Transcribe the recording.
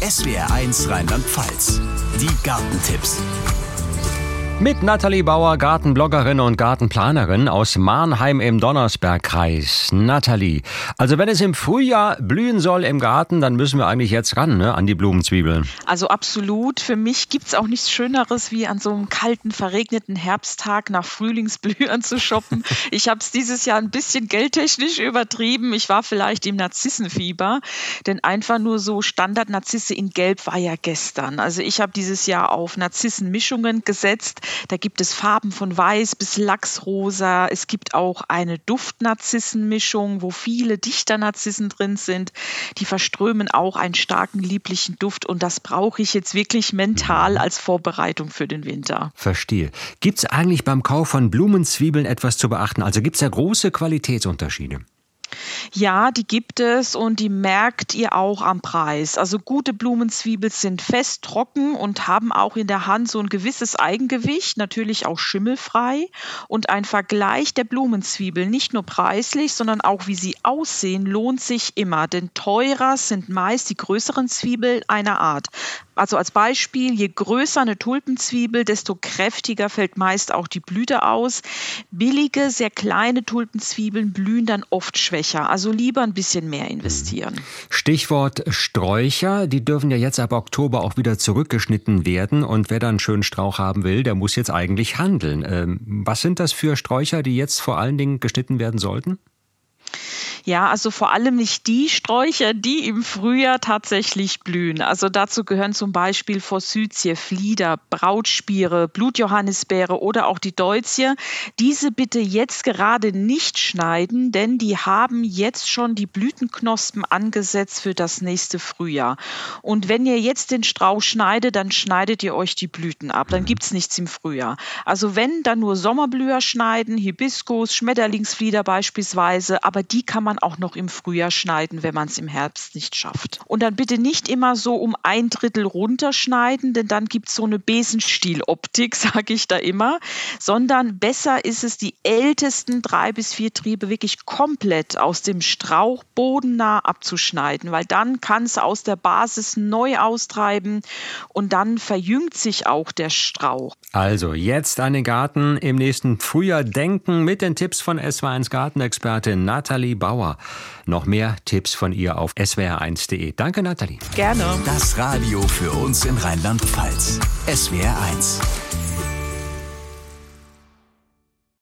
SWR1 Rheinland-Pfalz. Die Gartentipps. Mit Nathalie Bauer, Gartenbloggerin und Gartenplanerin aus Marnheim im Donnersbergkreis. Nathalie, also wenn es im Frühjahr blühen soll im Garten, dann müssen wir eigentlich jetzt ran, ne, an die Blumenzwiebeln. Also absolut. Für mich gibt's auch nichts Schöneres, wie an so einem kalten, verregneten Herbsttag nach Frühlingsblühern zu shoppen. Ich habe es dieses Jahr ein bisschen geldtechnisch übertrieben. Ich war vielleicht im Narzissenfieber, denn einfach nur so Standard-Narzisse in Gelb war ja gestern. Also ich habe dieses Jahr auf Narzissenmischungen gesetzt. Da gibt es Farben von weiß bis lachsrosa. Es gibt auch eine Duft-Narzissenmischung, wo viele Dichter-Narzissen drin sind. Die verströmen auch einen starken, lieblichen Duft. Und das brauche ich jetzt wirklich mental als Vorbereitung für den Winter. Verstehe. Gibt es eigentlich beim Kauf von Blumenzwiebeln etwas zu beachten? Also gibt es da große Qualitätsunterschiede? Ja, die gibt es und die merkt ihr auch am Preis. Also gute Blumenzwiebeln sind fest, trocken und haben auch in der Hand so ein gewisses Eigengewicht, natürlich auch schimmelfrei. Und ein Vergleich der Blumenzwiebeln, nicht nur preislich, sondern auch wie sie aussehen, lohnt sich immer. Denn teurer sind meist die größeren Zwiebeln einer Art. Also als Beispiel, je größer eine Tulpenzwiebel, desto kräftiger fällt meist auch die Blüte aus. Billige, sehr kleine Tulpenzwiebeln blühen dann oft schwächer. Also lieber ein bisschen mehr investieren. Stichwort Sträucher, die dürfen ja jetzt ab Oktober auch wieder zurückgeschnitten werden. Und wer dann einen schönen Strauch haben will, der muss jetzt eigentlich handeln. Was sind das für Sträucher, die jetzt vor allen Dingen geschnitten werden sollten? Ja, also vor allem nicht die Sträucher, die im Frühjahr tatsächlich blühen. Also dazu gehören zum Beispiel Forsythie, Flieder, Brautspiere, Blutjohannisbeere oder auch die Deutzie. Diese bitte jetzt gerade nicht schneiden, denn die haben jetzt schon die Blütenknospen angesetzt für das nächste Frühjahr. Und wenn ihr jetzt den Strauch schneidet, dann schneidet ihr euch die Blüten ab. Dann gibt's nichts im Frühjahr. Also wenn, dann nur Sommerblüher schneiden, Hibiskus, Schmetterlingsflieder beispielsweise, aber die kann man auch noch im Frühjahr schneiden, wenn man es im Herbst nicht schafft. Und dann bitte nicht immer so um 1/3 runterschneiden, denn dann gibt es so eine Besenstieloptik, sage ich da immer, sondern besser ist es, die ältesten 3 bis 4 Triebe wirklich komplett aus dem Strauch bodennah abzuschneiden, weil dann kann es aus der Basis neu austreiben und dann verjüngt sich auch der Strauch. Also jetzt an den Garten im nächsten Frühjahr denken mit den Tipps von SWR1 Gartenexpertin Nathalie Bauer. Noch mehr Tipps von ihr auf swr1.de. Danke, Nathalie. Gerne. Das Radio für uns in Rheinland-Pfalz. SWR1.